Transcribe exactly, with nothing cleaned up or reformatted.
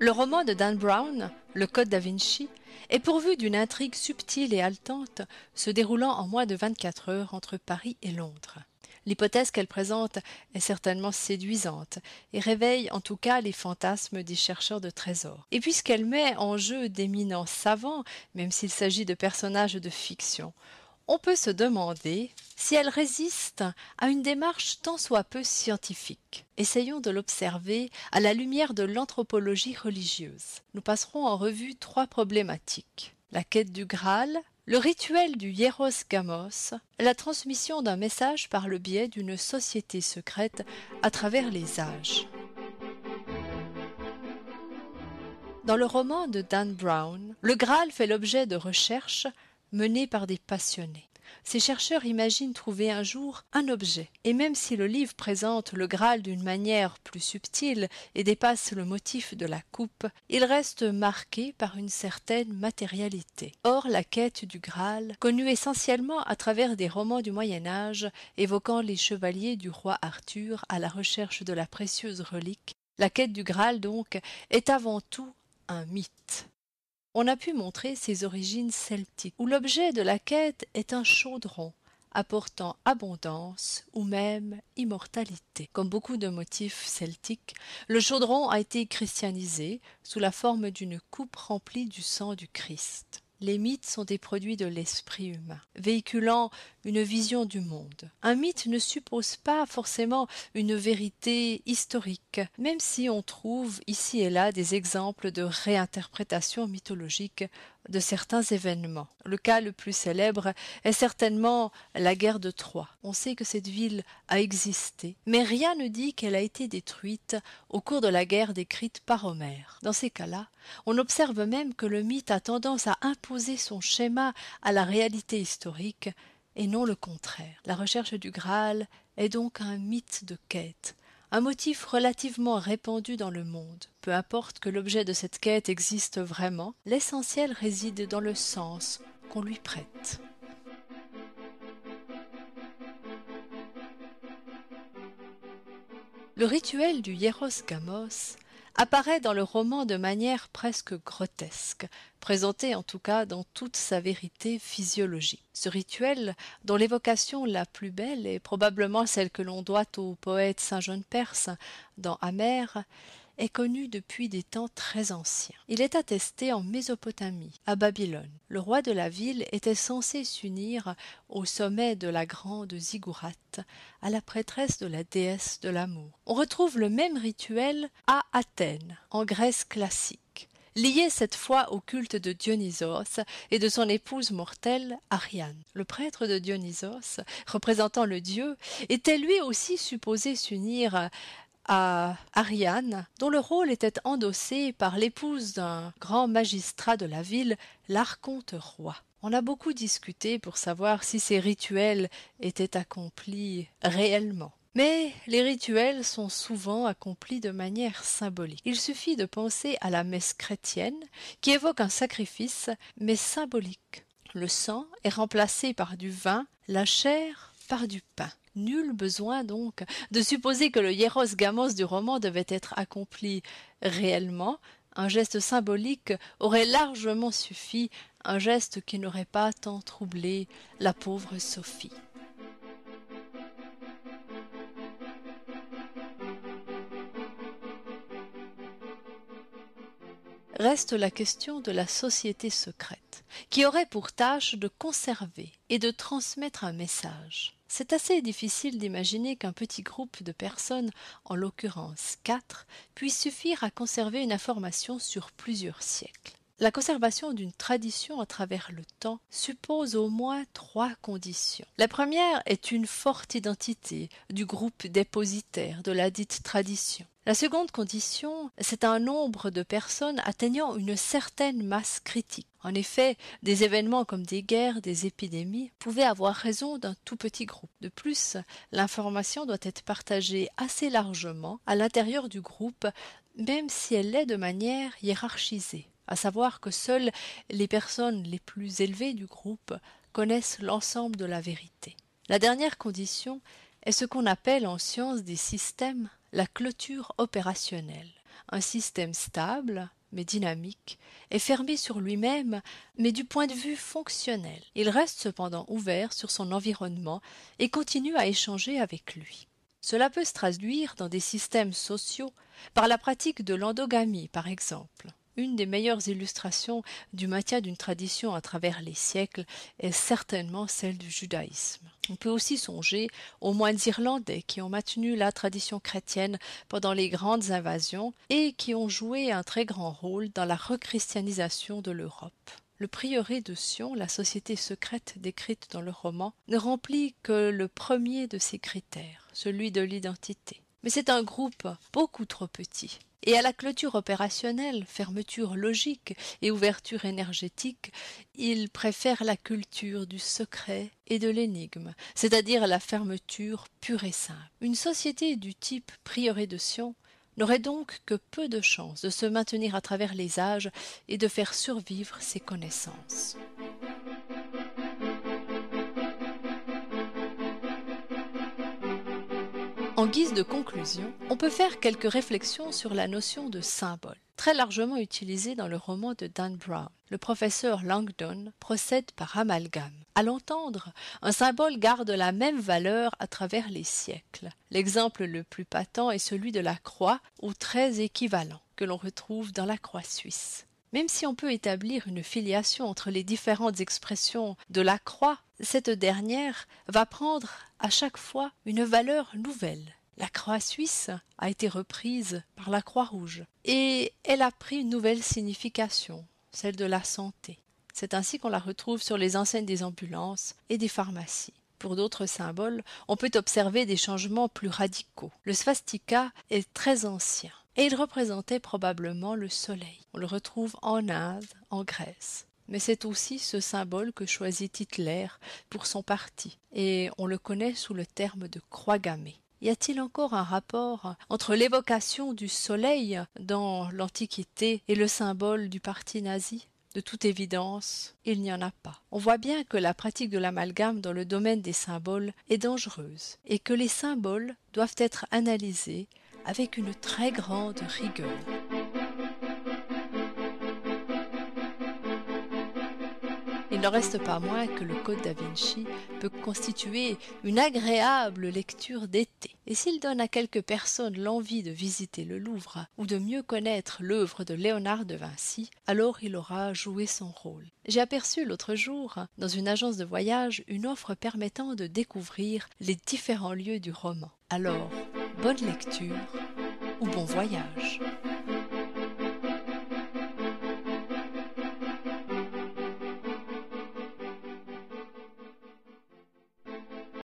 Le roman de Dan Brown, Le Code da Vinci, est pourvu d'une intrigue subtile et haletante se déroulant en moins de vingt-quatre heures entre Paris et Londres. L'hypothèse qu'elle présente est certainement séduisante et réveille en tout cas les fantasmes des chercheurs de trésors. Et puisqu'elle met en jeu d'éminents savants, même s'il s'agit de personnages de fiction, on peut se demander si elle résiste à une démarche tant soit peu scientifique. Essayons de l'observer à la lumière de l'anthropologie religieuse. Nous passerons en revue trois problématiques: la quête du Graal, le rituel du Hieros Gamos, la transmission d'un message par le biais d'une société secrète à travers les âges. Dans le roman de Dan Brown, le Graal fait l'objet de recherches menées par des passionnés. Ces chercheurs imaginent trouver un jour un objet, et même si le livre présente le Graal d'une manière plus subtile et dépasse le motif de la coupe, il reste marqué par une certaine matérialité. Or, la quête du Graal, connue essentiellement à travers des romans du Moyen-Âge évoquant les chevaliers du roi Arthur à la recherche de la précieuse relique, la quête du Graal donc est avant tout un mythe. On a pu montrer ses origines celtiques, où l'objet de la quête est un chaudron, apportant abondance ou même immortalité. Comme beaucoup de motifs celtiques, le chaudron a été christianisé sous la forme d'une coupe remplie du sang du Christ. Les mythes sont des produits de l'esprit humain, véhiculant une vision du monde. Un mythe ne suppose pas forcément une vérité historique, même si on trouve ici et là des exemples de réinterprétation mythologique de certains événements. Le cas le plus célèbre est certainement la guerre de Troie. On sait que cette ville a existé, mais rien ne dit qu'elle a été détruite au cours de la guerre décrite par Homère. Dans ces cas-là, on observe même que le mythe a tendance à imposer son schéma à la réalité historique et non le contraire. La recherche du Graal est donc un mythe de quête, un motif relativement répandu dans le monde. Peu importe que l'objet de cette quête existe vraiment, l'essentiel réside dans le sens qu'on lui prête. Le rituel du Hieros Gamos apparaît dans le roman de manière presque grotesque, présenté en tout cas dans toute sa vérité physiologique. Ce rituel, dont l'évocation la plus belle est probablement celle que l'on doit au poète Saint John Perse dans Homère, est connu depuis des temps très anciens. Il est attesté en Mésopotamie, à Babylone. Le roi de la ville était censé s'unir au sommet de la grande ziggourate à la prêtresse de la déesse de l'amour. On retrouve le même rituel à Athènes, en Grèce classique, lié cette fois au culte de Dionysos et de son épouse mortelle Ariane. Le prêtre de Dionysos, représentant le dieu, était lui aussi supposé s'unir à Ariane, dont le rôle était endossé par l'épouse d'un grand magistrat de la ville, l'archonte roi. On a beaucoup discuté pour savoir si ces rituels étaient accomplis réellement. Mais les rituels sont souvent accomplis de manière symbolique. Il suffit de penser à la messe chrétienne, qui évoque un sacrifice, mais symbolique. Le sang est remplacé par du vin, la chair par du pain. Nul besoin donc de supposer que le Hieros Gamos du roman devait être accompli réellement. Un geste symbolique aurait largement suffi, un geste qui n'aurait pas tant troublé la pauvre Sophie. Reste la question de la société secrète, qui aurait pour tâche de conserver et de transmettre un message. C'est assez difficile d'imaginer qu'un petit groupe de personnes, en l'occurrence quatre, puisse suffire à conserver une information sur plusieurs siècles. La conservation d'une tradition à travers le temps suppose au moins trois conditions. La première est une forte identité du groupe dépositaire de la dite tradition. La seconde condition, c'est un nombre de personnes atteignant une certaine masse critique. En effet, des événements comme des guerres, des épidémies pouvaient avoir raison d'un tout petit groupe. De plus, l'information doit être partagée assez largement à l'intérieur du groupe, même si elle l'est de manière hiérarchisée, à savoir que seules les personnes les plus élevées du groupe connaissent l'ensemble de la vérité. La dernière condition est ce qu'on appelle en science des systèmes la clôture opérationnelle. un système stable, mais dynamique, est fermé sur lui-même, mais du point de vue fonctionnel. Il reste cependant ouvert sur son environnement et continue à échanger avec lui. Cela peut se traduire dans des systèmes sociaux, par la pratique de l'endogamie par exemple. Une des meilleures illustrations du maintien d'une tradition à travers les siècles est certainement celle du judaïsme. On peut aussi songer aux moines irlandais qui ont maintenu la tradition chrétienne pendant les grandes invasions et qui ont joué un très grand rôle dans la rechristianisation de l'Europe. Le prieuré de Sion, la société secrète décrite dans le roman, ne remplit que le premier de ces critères, celui de l'identité. Mais c'est un groupe beaucoup trop petit. Et à la clôture opérationnelle, fermeture logique et ouverture énergétique, il préfère la culture du secret et de l'énigme, c'est-à-dire la fermeture pure et simple. Une société du type prieuré de Sion n'aurait donc que peu de chances de se maintenir à travers les âges et de faire survivre ses connaissances. En guise de conclusion, on peut faire quelques réflexions sur la notion de symbole, très largement utilisée dans le roman de Dan Brown. Le professeur Langdon procède par amalgame. À l'entendre, un symbole garde la même valeur à travers les siècles. L'exemple le plus patent est celui de la croix aux traits équivalents, que l'on retrouve dans la croix suisse. Même si on peut établir une filiation entre les différentes expressions de la croix, cette dernière va prendre à chaque fois une valeur nouvelle. La croix suisse a été reprise par la croix rouge et elle a pris une nouvelle signification, celle de la santé. C'est ainsi qu'on la retrouve sur les enseignes des ambulances et des pharmacies. Pour d'autres symboles, on peut observer des changements plus radicaux. Le swastika est très ancien et il représentait probablement le soleil. On le retrouve en Inde, en Grèce. Mais c'est aussi ce symbole que choisit Hitler pour son parti, et on le connaît sous le terme de croix gammée. Y a-t-il encore un rapport entre l'évocation du soleil dans l'Antiquité et le symbole du parti nazi ? De toute évidence, il n'y en a pas. On voit bien que la pratique de l'amalgame dans le domaine des symboles est dangereuse, et que les symboles doivent être analysés avec une très grande rigueur. Il n'en reste pas moins que le Code da Vinci peut constituer une agréable lecture d'été. Et s'il donne à quelques personnes l'envie de visiter le Louvre ou de mieux connaître l'œuvre de Léonard de Vinci, alors il aura joué son rôle. J'ai aperçu l'autre jour, dans une agence de voyage, une offre permettant de découvrir les différents lieux du roman. Alors, bonne lecture ou bon voyage.